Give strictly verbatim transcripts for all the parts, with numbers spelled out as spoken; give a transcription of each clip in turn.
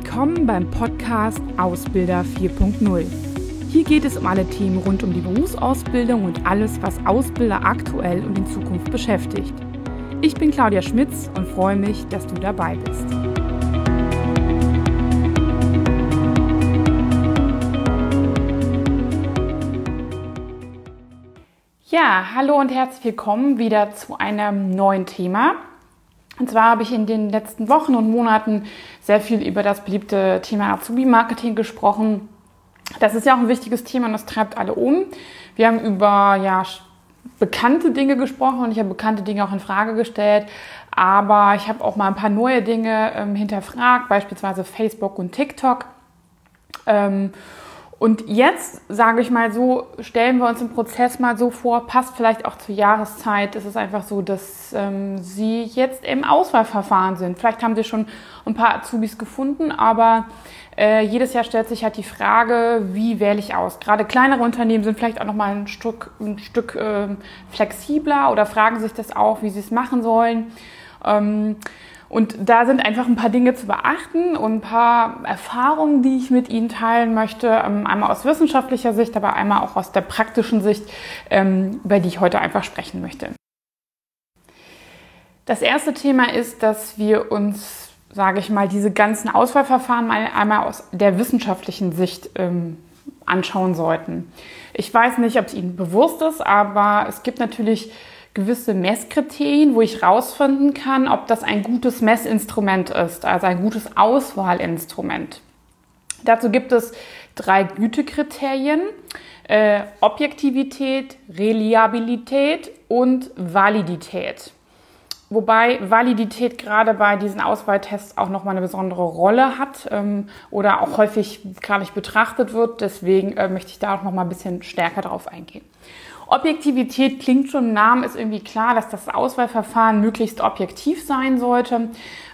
Willkommen beim Podcast Ausbilder vier Punkt null. Hier geht es um alle Themen rund um die Berufsausbildung und alles, was Ausbilder aktuell und in Zukunft beschäftigt. Ich bin Claudia Schmitz und freue mich, dass du dabei bist. Ja, hallo und herzlich willkommen wieder zu einem neuen Thema. Und zwar habe ich in den letzten Wochen und Monaten sehr viel über das beliebte Thema Azubi-Marketing gesprochen. Das ist ja auch ein wichtiges Thema und das treibt alle um. Wir haben über ja, bekannte Dinge gesprochen und ich habe bekannte Dinge auch in Frage gestellt. Aber ich habe auch mal ein paar neue Dinge ähm, hinterfragt, beispielsweise Facebook und TikTok. Ähm, Und jetzt, sage ich mal so, stellen wir uns den Prozess mal so vor, passt vielleicht auch zur Jahreszeit. Es ist einfach so, dass ähm, Sie jetzt im Auswahlverfahren sind. Vielleicht haben Sie schon ein paar Azubis gefunden, aber äh, jedes Jahr stellt sich halt die Frage, wie wähle ich aus? Gerade kleinere Unternehmen sind vielleicht auch noch mal ein Stück, ein Stück äh, flexibler oder fragen sich das auch, wie sie es machen sollen. Ähm, Und da sind einfach ein paar Dinge zu beachten und ein paar Erfahrungen, die ich mit Ihnen teilen möchte. Einmal aus wissenschaftlicher Sicht, aber einmal auch aus der praktischen Sicht, über die ich heute einfach sprechen möchte. Das erste Thema ist, dass wir uns, sage ich mal, diese ganzen Auswahlverfahren mal einmal aus der wissenschaftlichen Sicht anschauen sollten. Ich weiß nicht, ob es Ihnen bewusst ist, aber es gibt natürlich gewisse Messkriterien, wo ich rausfinden kann, ob das ein gutes Messinstrument ist, also ein gutes Auswahlinstrument. Dazu gibt es drei Gütekriterien: äh, Objektivität, Reliabilität und Validität. Wobei Validität gerade bei diesen Auswahltests auch nochmal eine besondere Rolle hat ähm, oder auch häufig gar nicht betrachtet wird. Deswegen äh, möchte ich da auch nochmal ein bisschen stärker drauf eingehen. Objektivität klingt schon im Namen, ist irgendwie klar, dass das Auswahlverfahren möglichst objektiv sein sollte.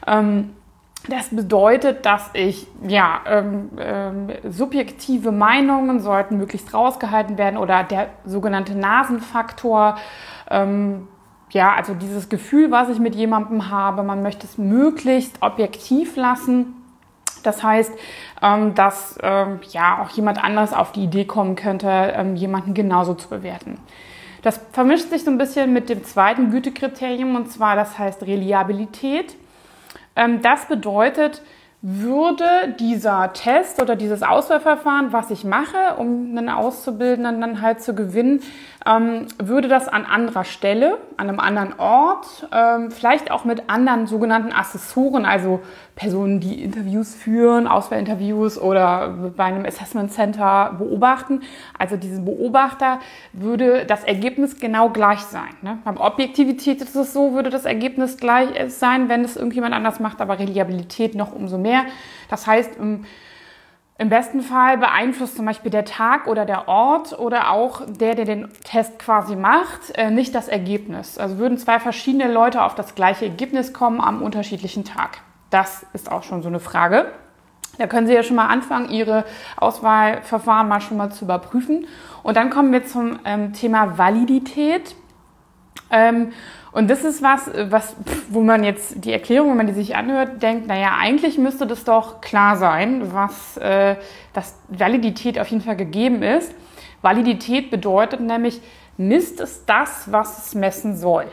Das bedeutet, dass ich, ja, ähm, ähm, subjektive Meinungen sollten möglichst rausgehalten werden oder der sogenannte Nasenfaktor, ähm, ja, also dieses Gefühl, was ich mit jemandem habe, man möchte es möglichst objektiv lassen. Das heißt, dass ja auch jemand anderes auf die Idee kommen könnte, jemanden genauso zu bewerten. Das vermischt sich so ein bisschen mit dem zweiten Gütekriterium, und zwar das heißt Reliabilität. Das bedeutet, würde dieser Test oder dieses Auswahlverfahren, was ich mache, um einen Auszubildenden dann halt zu gewinnen, ähm, würde das an anderer Stelle, an einem anderen Ort, ähm, vielleicht auch mit anderen sogenannten Assessoren, also Personen, die Interviews führen, Auswahlinterviews oder bei einem Assessment Center beobachten. Also diesen Beobachter würde das Ergebnis genau gleich sein. Ne? Beim Objektivität ist es so, würde das Ergebnis gleich sein, wenn es irgendjemand anders macht, aber Reliabilität noch umso mehr. Das heißt, im, im besten Fall beeinflusst zum Beispiel der Tag oder der Ort oder auch der, der den Test quasi macht, äh, nicht das Ergebnis. Also würden zwei verschiedene Leute auf das gleiche Ergebnis kommen am unterschiedlichen Tag. Das ist auch schon so eine Frage. Da können Sie ja schon mal anfangen, Ihre Auswahlverfahren mal schon mal zu überprüfen. Und dann kommen wir zum ähm, Thema Validität. Ähm, und das ist was, was, wo man jetzt die Erklärung, wenn man die sich anhört, denkt, naja, eigentlich müsste das doch klar sein, was, äh, dass Validität auf jeden Fall gegeben ist. Validität bedeutet nämlich, misst es das, was es messen soll.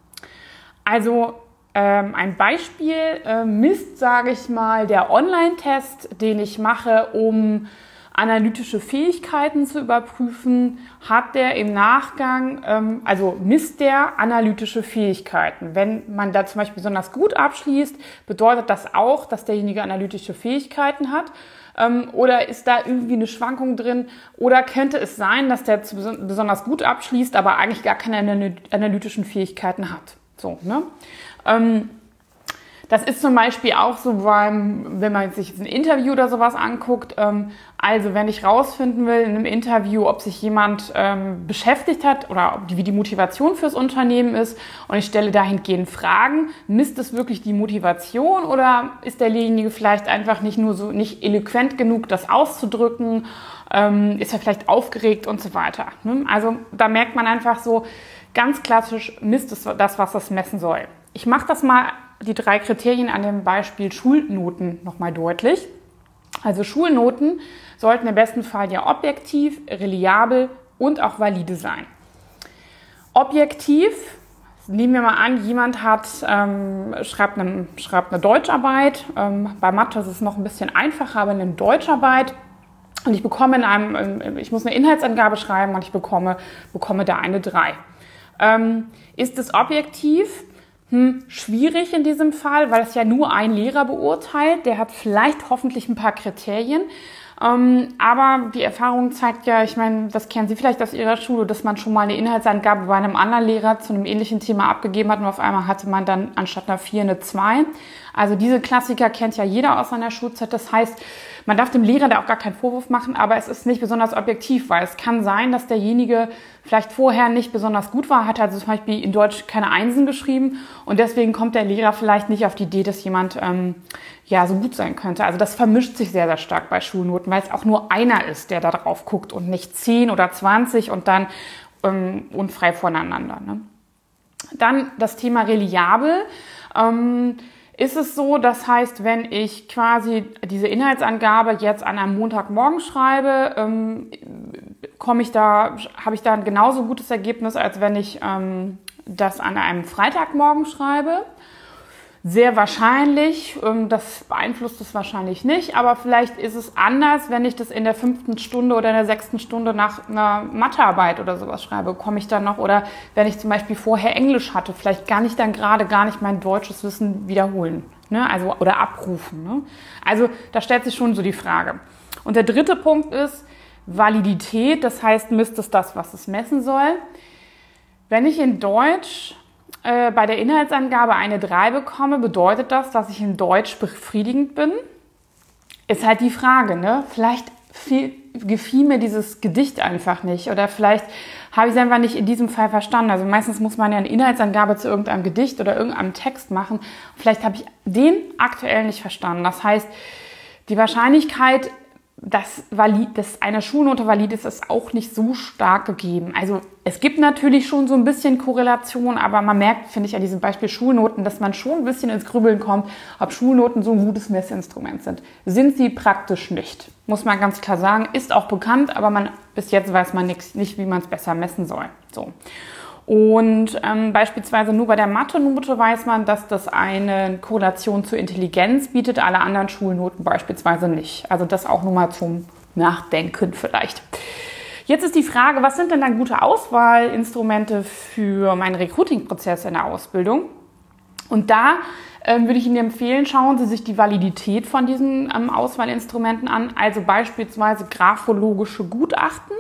Also ähm, ein Beispiel äh, misst, sage ich mal, der Online-Test, den ich mache, um analytische Fähigkeiten zu überprüfen, hat der im Nachgang, ähm, also misst der analytische Fähigkeiten. Wenn man da zum Beispiel besonders gut abschließt, bedeutet das auch, dass derjenige analytische Fähigkeiten hat. Ähm, oder ist da irgendwie eine Schwankung drin? Oder könnte es sein, dass der zu beson- besonders gut abschließt, aber eigentlich gar keine anal- analytischen Fähigkeiten hat? So, ne? Ähm, Das ist zum Beispiel auch so, beim, wenn man sich ein Interview oder sowas anguckt. Ähm, also wenn ich rausfinden will in einem Interview, ob sich jemand ähm, beschäftigt hat oder ob die, wie die Motivation fürs Unternehmen ist, und ich stelle dahingehend Fragen, misst es wirklich die Motivation oder ist derjenige vielleicht einfach nicht nur so nicht eloquent genug, das auszudrücken, ähm, ist er vielleicht aufgeregt und so weiter. Ne? Also da merkt man einfach so, ganz klassisch misst es das, was es messen soll. Ich mache das mal, die drei Kriterien an dem Beispiel Schulnoten nochmal deutlich. Also Schulnoten sollten im besten Fall ja objektiv, reliabel und auch valide sein. Objektiv, nehmen wir mal an, jemand hat, ähm, schreibt, eine, schreibt eine Deutscharbeit. Ähm, bei Mathe ist es noch ein bisschen einfacher, aber eine Deutscharbeit. Und ich bekomme in einem, ich muss eine Inhaltsangabe schreiben und ich bekomme, bekomme da eine drei. Ähm, ist es objektiv? Hm, schwierig in diesem Fall, weil es ja nur ein Lehrer beurteilt. Der hat vielleicht hoffentlich ein paar Kriterien. Ähm, aber die Erfahrung zeigt ja, ich meine, das kennen Sie vielleicht aus Ihrer Schule, dass man schon mal eine Inhaltsangabe bei einem anderen Lehrer zu einem ähnlichen Thema abgegeben hat und auf einmal hatte man dann anstatt einer vier eine zwei. Also diese Klassiker kennt ja jeder aus seiner Schulzeit. Das heißt, man darf dem Lehrer da auch gar keinen Vorwurf machen, aber es ist nicht besonders objektiv, weil es kann sein, dass derjenige vielleicht vorher nicht besonders gut war, hat also zum Beispiel in Deutsch keine Einsen geschrieben und deswegen kommt der Lehrer vielleicht nicht auf die Idee, dass jemand ähm, ja so gut sein könnte. Also das vermischt sich sehr, sehr stark bei Schulnoten, weil es auch nur einer ist, der da drauf guckt und nicht zehn oder zwanzig und dann ähm, unfrei voneinander. Ne? Dann das Thema reliabel. Ähm, Ist es so, das heißt, wenn ich quasi diese Inhaltsangabe jetzt an einem Montagmorgen schreibe, ähm, komme ich da, habe ich da ein genauso gutes Ergebnis, als wenn ich ähm, das an einem Freitagmorgen schreibe? Sehr wahrscheinlich, ähm, das beeinflusst es wahrscheinlich nicht, aber vielleicht ist es anders, wenn ich das in der fünften Stunde oder in der sechsten Stunde nach einer Mathearbeit oder sowas schreibe, komme ich dann noch, oder wenn ich zum Beispiel vorher Englisch hatte, vielleicht gar nicht dann gerade gar nicht mein deutsches Wissen wiederholen, ne? Also, oder abrufen. Ne? Also da stellt sich schon so die Frage. Und der dritte Punkt ist Validität, das heißt, misst es das, was es messen soll. Wenn ich in Deutsch bei der Inhaltsangabe eine drei bekomme, bedeutet das, dass ich in Deutsch befriedigend bin? Ist halt die Frage, ne? Vielleicht viel, gefiel mir dieses Gedicht einfach nicht oder vielleicht habe ich es einfach nicht in diesem Fall verstanden. Also meistens muss man ja eine Inhaltsangabe zu irgendeinem Gedicht oder irgendeinem Text machen. Vielleicht habe ich den aktuell nicht verstanden. Das heißt, die Wahrscheinlichkeit, dass, valid, dass eine Schulnote valid ist, ist auch nicht so stark gegeben. Also es gibt natürlich schon so ein bisschen Korrelation, aber man merkt, finde ich, an diesem Beispiel Schulnoten, dass man schon ein bisschen ins Grübeln kommt, ob Schulnoten so ein gutes Messinstrument sind. Sind sie praktisch nicht, muss man ganz klar sagen. Ist auch bekannt, aber man, bis jetzt weiß man nicht, nicht wie man es besser messen soll. So. Und ähm, beispielsweise nur bei der Mathe-Note weiß man, dass das eine Korrelation zur Intelligenz bietet, alle anderen Schulnoten beispielsweise nicht. Also das auch nur mal zum Nachdenken vielleicht. Jetzt ist die Frage, was sind denn dann gute Auswahlinstrumente für meinen Recruiting-Prozess in der Ausbildung? Und da ähm, würde ich Ihnen empfehlen, schauen Sie sich die Validität von diesen ähm, Auswahlinstrumenten an, also beispielsweise graphologische Gutachten.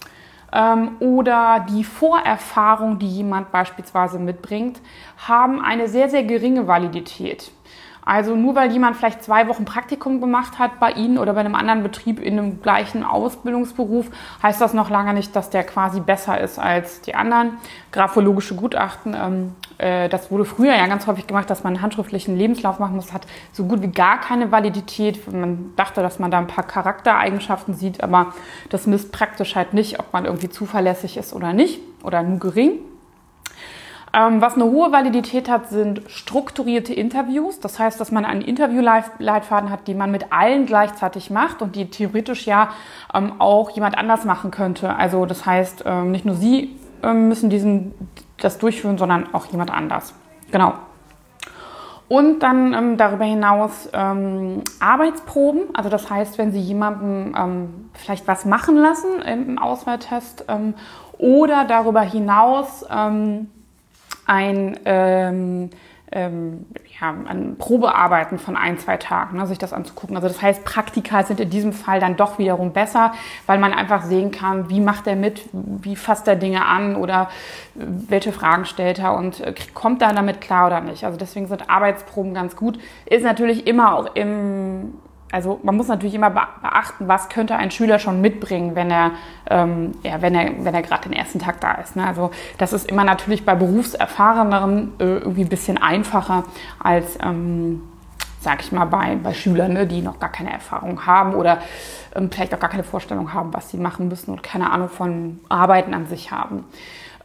Oder die Vorerfahrung, die jemand beispielsweise mitbringt, haben eine sehr, sehr geringe Validität. Also nur weil jemand vielleicht zwei Wochen Praktikum gemacht hat bei Ihnen oder bei einem anderen Betrieb in einem gleichen Ausbildungsberuf, heißt das noch lange nicht, dass der quasi besser ist als die anderen. Graphologische Gutachten, ähm, äh, das wurde früher ja ganz häufig gemacht, dass man einen handschriftlichen Lebenslauf machen muss, hat so gut wie gar keine Validität. Man dachte, dass man da ein paar Charaktereigenschaften sieht, aber das misst praktisch halt nicht, ob man irgendwie zuverlässig ist oder nicht oder nur gering. Ähm, was eine hohe Validität hat, sind strukturierte Interviews. Das heißt, dass man einen Interviewleitfaden hat, den man mit allen gleichzeitig macht und die theoretisch ja ähm, auch jemand anders machen könnte. Also das heißt, ähm, nicht nur Sie ähm, müssen diesen, das durchführen, sondern auch jemand anders. Genau. Und dann ähm, darüber hinaus ähm, Arbeitsproben. Also das heißt, wenn Sie jemandem ähm, vielleicht was machen lassen im Auswahltest ähm, oder darüber hinaus ähm, ein, ähm, ähm, ja, ein Probearbeiten von ein, zwei Tagen, ne, sich das anzugucken. Also das heißt, Praktika sind in diesem Fall dann doch wiederum besser, weil man einfach sehen kann, wie macht er mit, wie fasst er Dinge an oder welche Fragen stellt er und äh, kommt er damit klar oder nicht. Also deswegen sind Arbeitsproben ganz gut. Ist natürlich immer auch im... Also man muss natürlich immer beachten, was könnte ein Schüler schon mitbringen, wenn er, ähm, ja, wenn er, wenn er gerade den ersten Tag da ist. Ne? Also das ist immer natürlich bei Berufserfahreneren äh, irgendwie ein bisschen einfacher als, ähm, sag ich mal, bei, bei Schülern, ne, die noch gar keine Erfahrung haben oder ähm, vielleicht auch gar keine Vorstellung haben, was sie machen müssen und keine Ahnung von Arbeiten an sich haben.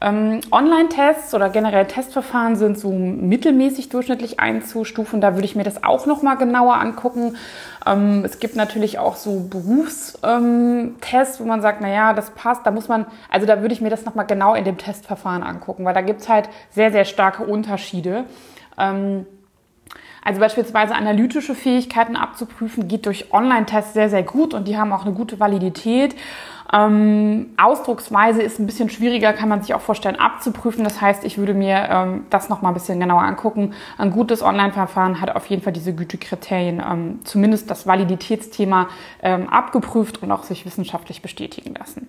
Ähm, Online-Tests oder generell Testverfahren sind so mittelmäßig durchschnittlich einzustufen. Da würde ich mir das auch nochmal genauer angucken. Ähm, es gibt natürlich auch so Berufstests, ähm, wo man sagt, naja, das passt. Da muss man, also da würde ich mir das nochmal genau in dem Testverfahren angucken, weil da gibt es halt sehr, sehr starke Unterschiede. Ähm, Also beispielsweise analytische Fähigkeiten abzuprüfen, geht durch Online-Tests sehr, sehr gut und die haben auch eine gute Validität. Ähm, Ausdrucksweise ist ein bisschen schwieriger, kann man sich auch vorstellen, abzuprüfen. Das heißt, ich würde mir ähm, das nochmal ein bisschen genauer angucken. Ein gutes Online-Verfahren hat auf jeden Fall diese Gütekriterien, ähm, zumindest das Validitätsthema ähm, abgeprüft und auch sich wissenschaftlich bestätigen lassen.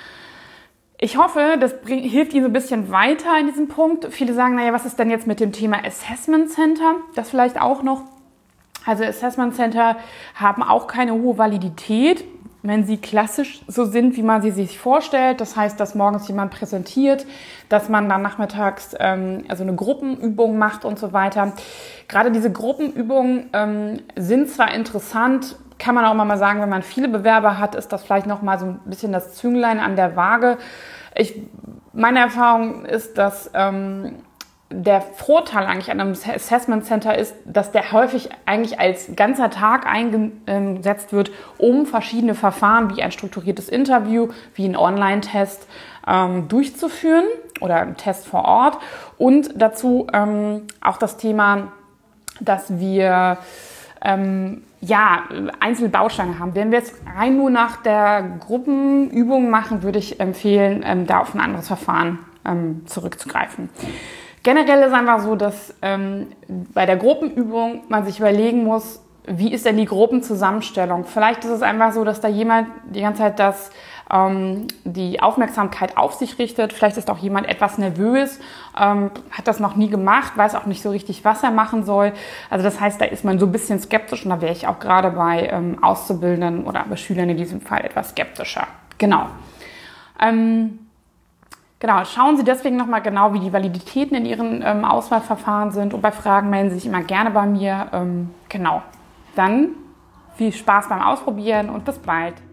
Ich hoffe, das bringt, hilft Ihnen so ein bisschen weiter in diesem Punkt. Viele sagen, naja, was ist denn jetzt mit dem Thema Assessment Center? Das vielleicht auch noch. Also Assessment Center haben auch keine hohe Validität, wenn sie klassisch so sind, wie man sie sich vorstellt. Das heißt, dass morgens jemand präsentiert, dass man dann nachmittags ähm, also eine Gruppenübung macht und so weiter. Gerade diese Gruppenübungen ähm, sind zwar interessant, kann man auch mal sagen, wenn man viele Bewerber hat, ist das vielleicht noch mal so ein bisschen das Zünglein an der Waage. Ich, meine Erfahrung ist, dass ähm, der Vorteil eigentlich an einem Assessment Center ist, dass der häufig eigentlich als ganzer Tag eingesetzt wird, um verschiedene Verfahren wie ein strukturiertes Interview, wie ein Online-Test ähm, durchzuführen oder ein Test vor Ort. Und dazu ähm, auch das Thema, dass wir ähm, ja, einzelne Bausteine haben. Wenn wir jetzt rein nur nach der Gruppenübung machen, würde ich empfehlen, ähm, da auf ein anderes Verfahren ähm, zurückzugreifen. Generell ist einfach so, dass ähm, bei der Gruppenübung man sich überlegen muss, wie ist denn die Gruppenzusammenstellung? Vielleicht ist es einfach so, dass da jemand die ganze Zeit das, ähm, die Aufmerksamkeit auf sich richtet. Vielleicht ist auch jemand etwas nervös, ähm, hat das noch nie gemacht, weiß auch nicht so richtig, was er machen soll. Also das heißt, da ist man so ein bisschen skeptisch und da wäre ich auch gerade bei ähm, Auszubildenden oder bei Schülern in diesem Fall etwas skeptischer. Genau. Ähm, Genau, schauen Sie deswegen nochmal genau, wie die Validitäten in Ihren ähm, Auswahlverfahren sind und bei Fragen melden Sie sich immer gerne bei mir. Ähm, genau, dann viel Spaß beim Ausprobieren und bis bald.